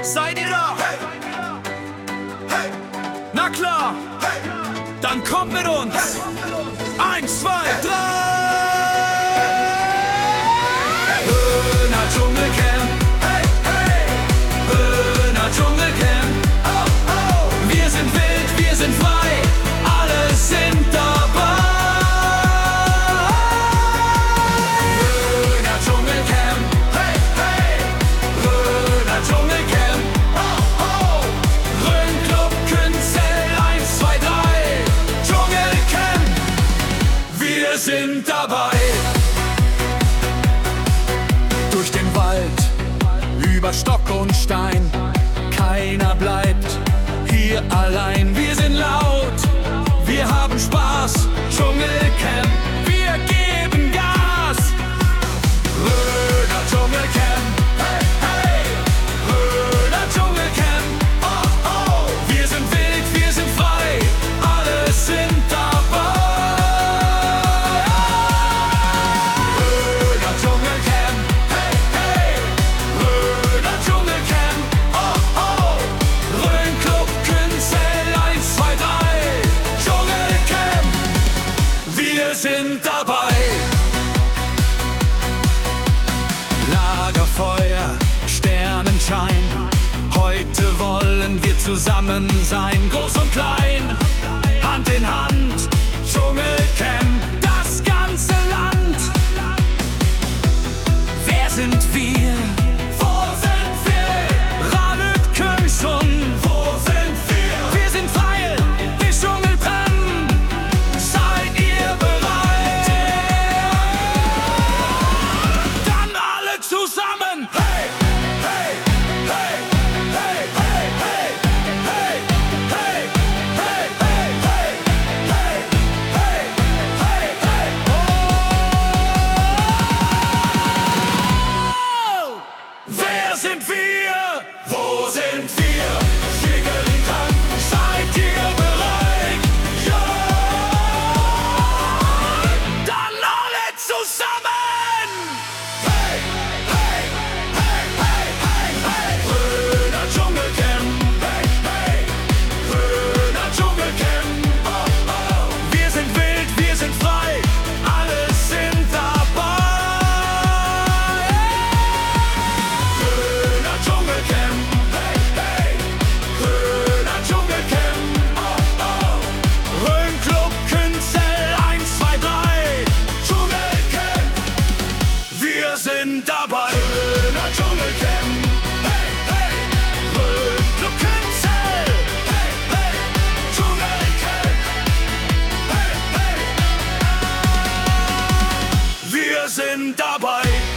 Seid ihr da? Hey! Hey! Na klar, Hey! dann kommt mit uns. 1, 2, 3. Höhner Dschungelcamp. Hey! Hey! Höhner Dschungelcamp. Oh! Oh! Wir sind wild, wir sind frei, alle sind dabei. Höhner Dschungelcamp. Hey! Hey! Höhner Dschungelcamp. Oh! Oh! Rhön-Club, Künzel, 1, 2, 3. Dschungelcamp. Wir sind dabei. Durch den Wald, über Stock und Stein, keiner bleibt hier allein. Wir sind laut, wir haben Spaß. Dschungelcamp, wir geben Gas. Höhner Dschungelcamp. Hey! Hey! Höhner Dschungelcamp. Oh! Oh! Wir sind wild, wir sind frei, alle sind dabei. Höhner Dschungelcamp. Hey! Hey! Höhner Dschungelcamp. Oh! Oh! Rhön-Club, Künzel, 1, 2, 3. Dschungelcamp. Wir sind dabei. Lagerfeuer, Sternenschein. Heute wollen wir zusammen sein. Groß und klein, Hand in Hand. Dschungelcamp, das ganze Land. Wer sind wir? Wo sind wir? Ralet Kömsson. Wo sind wir? Wir sind frei, wir Dschungelcamp. Seid ihr bereit? Dann alle zusammen. Hey! Hey! Hey! Hey! Hey! Hey! Hey! Hey! Hey! Hey! Hey! Hey! Hey! Hey! Oh! Wer sind wir? Wo sind wir? Schickelinkan, seid ihr bereit? Ja! Dann alle zusammen. Hey! Hey! Hey! Hey! Hey! Hey! Höhner Dschungelcamp! Hey! Hey! Höhner Dschungelcamp! Oh! Oh! Wir sind wild, wir sind frei, alle sind dabei. Höhner Dschungelcamp! Hey! Hey! Höhner Dschungelcamp! Oh! Oh! Rhön-Club, Künzel, 1, 2, 3. Dschungelcamp! Wir sind dabei. Höhner Dschungelcamp! Hey! Hey! Rhön-Club, Künzel. Hey! Hey! Dschungelcamp! Hey! Hey! Wir sind dabei.